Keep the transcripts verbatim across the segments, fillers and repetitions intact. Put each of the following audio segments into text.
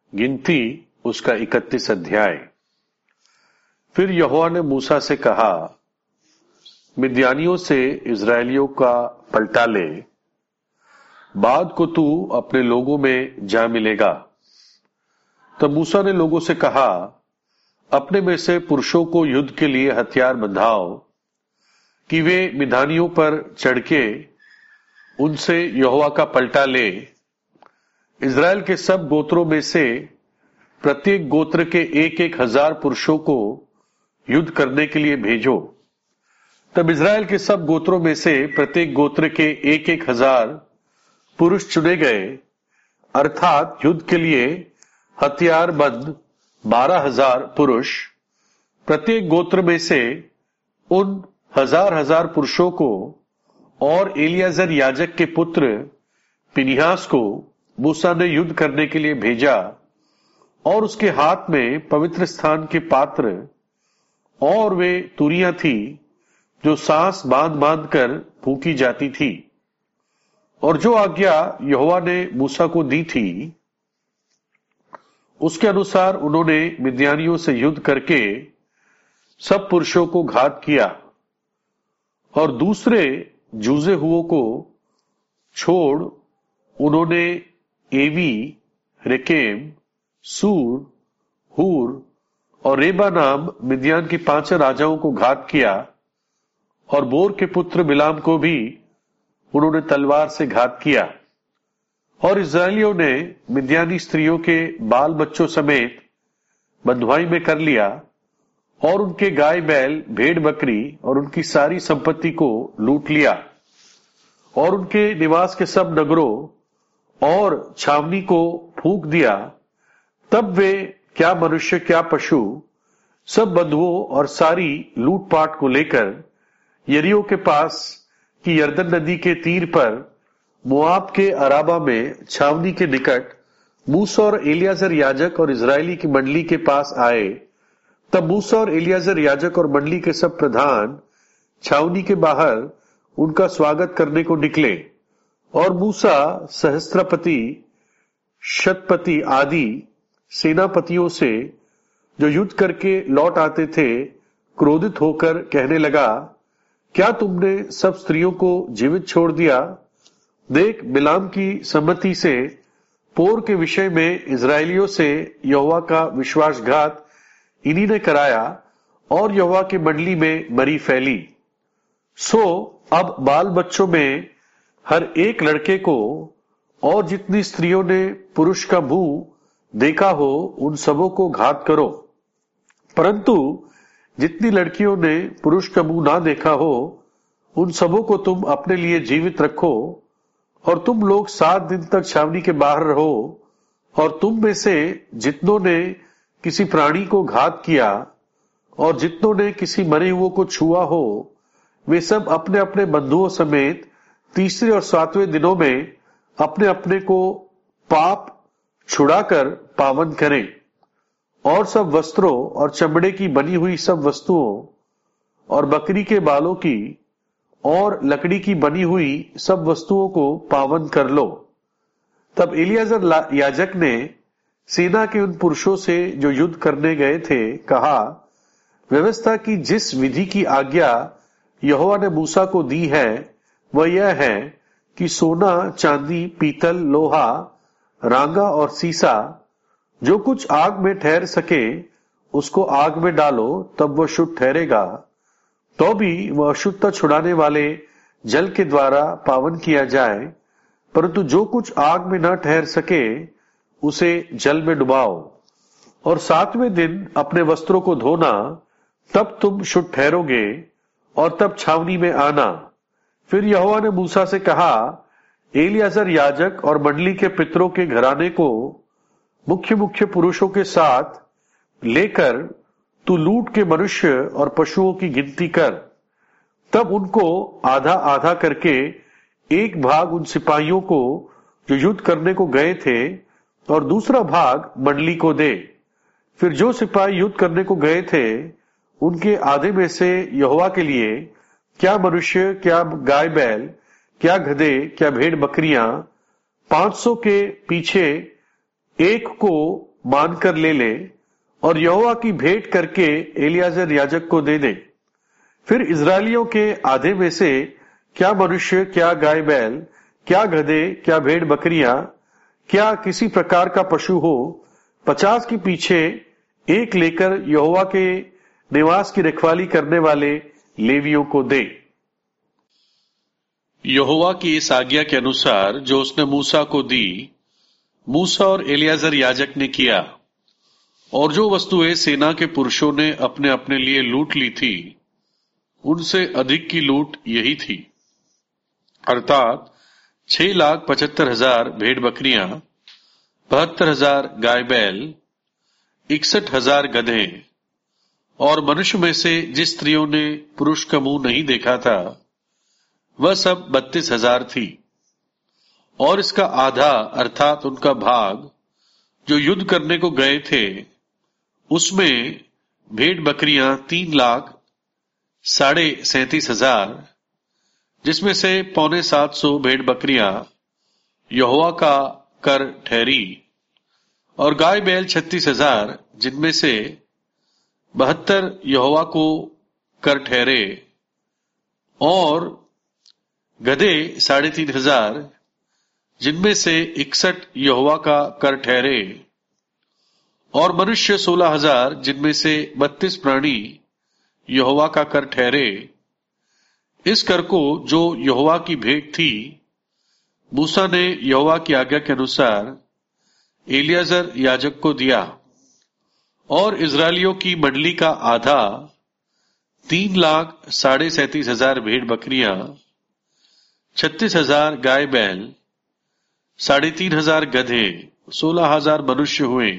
गिनती उसका इकतीस अध्याय। फिर यहोवा ने मूसा से कहा, मिद्यानियों से इजरायलियों का पलटा ले, बाद को तू अपने लोगों में जा मिलेगा। तब मूसा ने लोगों से कहा, अपने में से पुरुषों को युद्ध के लिए हथियार बंधाओ कि वे मिद्यानियों पर चढ़ के उनसे यहोवा का पलटा ले। इज़राइल के सब गोत्रों में से प्रत्येक गोत्र के एक एक हजार पुरुषों को युद्ध करने के लिए भेजो। तब इज़राइल के सब गोत्रों में से प्रत्येक गोत्र के एक एक हजार पुरुष चुने गए, अर्थात युद्ध के लिए हथियार बंद बारह हजार पुरुष। प्रत्येक गोत्र में से उन हजार हजार पुरुषों को और एलियाजर याजक के पुत्र पिनिहास को मूसा ने युद्ध करने के लिए भेजा, और उसके हाथ में पवित्र स्थान के पात्र और वे तुरियां थी जो सांस बांध बांध कर फूंकी जाती थी। और जो आज्ञा यहोवा ने मूसा को दी थी उसके अनुसार उन्होंने मिद्यानियों से युद्ध करके सब पुरुषों को घात किया, और दूसरे जूझे हुओं को छोड़ उन्होंने एवी, रेकेम, सूर, हूर और रेबा नाम मिद्यान के पांच राजाओं को घात किया, और बोर के पुत्र बिलाम को भी उन्होंने तलवार से घात किया। और इस्राएलियों ने मिद्यानी स्त्रियों के बाल बच्चों समेत बंधुआई में कर लिया, और उनके गाय बैल भेड़ बकरी और उनकी सारी संपत्ति को लूट लिया, और उनके निवास के सब नगरों और छावनी को फूंक दिया। तब वे क्या मनुष्य क्या पशु सब बंधुओं और सारी लूटपाट को लेकर यरीहो के पास की यरदन नदी के तीर पर मोआब के अराबा में छावनी के निकट मूसा और एलियाजर याजक और इजरायली की मंडली के पास आए। तब मूसा और एलियाजर याजक और मंडली के सब प्रधान छावनी के बाहर उनका स्वागत करने को निकले, और मूसा सहस्त्रपति, शतपति आदि सेनापतियों से जो युद्ध करके लौट आते थे क्रोधित होकर कहने लगा, क्या तुमने सब स्त्रियों को जीवित छोड़ दिया? देख, बिलाम की सम्मति से पोर के विषय में इजरायलियों से यहोवा का विश्वासघात इन्हीं ने कराया, और यहोवा की मंडली में मरी फैली। सो अब बाल बच्चों में हर एक लड़के को और जितनी स्त्रियों ने पुरुष का मुंह देखा हो उन सबों को घात करो, परंतु जितनी लड़कियों ने पुरुष का मुंह ना देखा हो उन सबों को तुम अपने लिए जीवित रखो। और तुम लोग सात दिन तक छावनी के बाहर रहो, और तुम में से जितनों ने किसी प्राणी को घात किया और जितनों ने किसी मरे हुए को छुआ हो, वे सब अपने अपने बंधुओं समेत तीसरे और सातवें दिनों में अपने अपने को पाप छुड़ाकर पावन करें। और सब वस्त्रों और चमड़े की बनी हुई सब वस्तुओं और बकरी के बालों की और लकड़ी की बनी हुई सब वस्तुओं को पावन कर लो। तब एलियाजर याजक ने सेना के उन पुरुषों से जो युद्ध करने गए थे कहा, व्यवस्था की जिस विधि की आज्ञा यहोवा ने मूसा को दी है वह यह है कि सोना, चांदी, पीतल, लोहा, रांगा और सीसा जो कुछ आग में ठहर सके उसको आग में डालो, तब वह शुद्ध ठहरेगा। तो भी वह अशुद्धता छुड़ाने वाले जल के द्वारा पावन किया जाए, परंतु जो कुछ आग में न ठहर सके उसे जल में डुबाओ। और सातवें दिन अपने वस्त्रों को धोना, तब तुम शुद्ध ठहरोगे, और तब छावनी में आना। फिर यहोवा ने मूसा से कहा, एलियाजर याजक और मंडली के पितरों के घराने को मुख्य मुख्य पुरुषों के साथ लेकर तू लूट के मनुष्य और पशुओं की गिनती कर। तब उनको आधा आधा करके एक भाग उन सिपाहियों को जो युद्ध करने को गए थे, और दूसरा भाग मंडली को दे। फिर जो सिपाही युद्ध करने को गए थे उनके आधे में से यहोवा के लिए क्या मनुष्य, क्या गाय बैल, क्या गधे, क्या भेड़ बकरियां, पांच सौ के पीछे एक को मानकर ले ले और यहोवा की भेंट करके एलियाजर याजक को दे दे। फिर इजरायलियों के आधे में से क्या मनुष्य, क्या गाय बैल, क्या गधे, क्या भेड़ बकरियां, क्या किसी प्रकार का पशु हो, पचास के पीछे एक लेकर यहोवा के निवास की रखवाली करने वाले लेवियों को दे। यहोवा की इस आज्ञा के अनुसार जो उसने मूसा को दी, मूसा और एलियाजर याजक ने किया, और जो वस्तुएं सेना के पुरुषों ने अपने अपने लिए लूट ली थी, उनसे अधिक की लूट यही थी, अर्थात छह लाख पचहत्तर हजार भेड़ बकरियां, बहत्तर हजार गाय बैल, इकसठ हजार गधे, और मनुष्य में से जिस स्त्रियों ने पुरुष का मुंह नहीं देखा था वह सब बत्तीस हजार थी। और इसका आधा अर्थात उनका भाग जो युद्ध करने को गए थे, उसमें भेड़ बकरियां तीन लाख साढ़े सैंतीस हजार, जिसमें से पौने सात सौ भेड़ बकरियां यहोवा का कर ठहरी, और गाय बैल छत्तीस हजार, जिनमें से बहत्तर यहोवा को कर ठहरे, और गधे साढ़े तीन हजार, जिनमें से इकसठ यहोवा का कर ठहरे, और मनुष्य सोलह हजार, जिनमें से बत्तीस प्राणी यहोवा का कर ठहरे। इस कर को जो यहोवा की भेंट थी, मूसा ने यहोवा की आज्ञा के अनुसार एलियाजर याजक को दिया, और इजरायलियों की मंडली का आधा तीन लाख साढ़े सैंतीस हजार भेड़ बकरियां, छत्तीस हजार गाय बैल, साढ़े तीन हजार गधे, सोलह हजार मनुष्य हुए।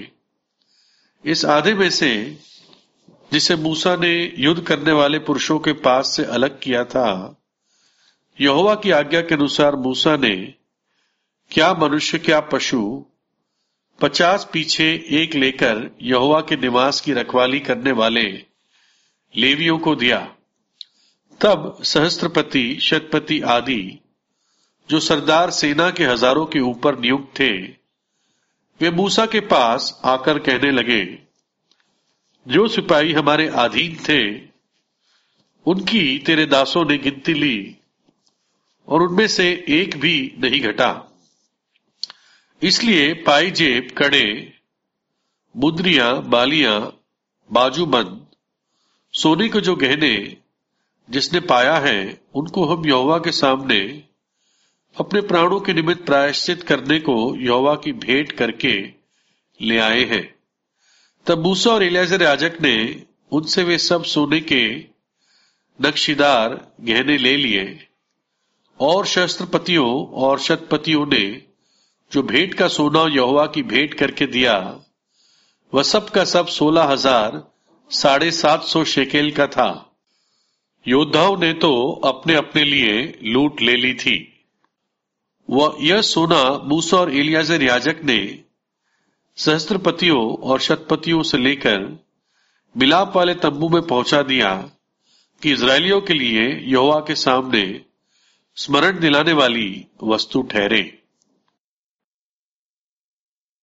इस आधे में से जिसे मूसा ने युद्ध करने वाले पुरुषों के पास से अलग किया था, यहोवा की आज्ञा के अनुसार मूसा ने क्या मनुष्य क्या पशु पचास पीछे एक लेकर यहोवा के निवास की रखवाली करने वाले लेवियों को दिया। तब सहस्त्रपति, शतपति आदि जो सरदार सेना के हजारों के ऊपर नियुक्त थे, वे मूसा के पास आकर कहने लगे, जो सिपाही हमारे अधीन थे उनकी तेरे दासों ने गिनती ली, और उनमें से एक भी नहीं घटा। इसलिए पायजेब, कड़े, मुद्रियां, बालियां, बाजूबंद, सोने के जो गहने जिसने पाया है, उनको हम यहोवा के सामने अपने प्राणों के निमित्त प्रायश्चित करने को यहोवा की भेंट करके ले आए हैं। तब मूसा और एलियाजर याजक ने उनसे वे सब सोने के नक्शीदार गहने ले लिए, और शस्त्रपतियों और शतपतियों ने जो भेंट का सोना यहोवा की भेंट करके दिया, वह सब का सब सोलह हजार साढ़े सात सौ शेकेल का था। योद्धाओं ने तो अपने अपने लिए लूट ले ली थी। वह यह सोना मूसा और एलियाजर याजक ने सहस्त्रपतियों और शतपतियों से लेकर मिलाप वाले तंबू में पहुंचा दिया कि इजरायलियों के लिए यहोवा के सामने स्मरण दिलाने वाली वस्तु ठहरे।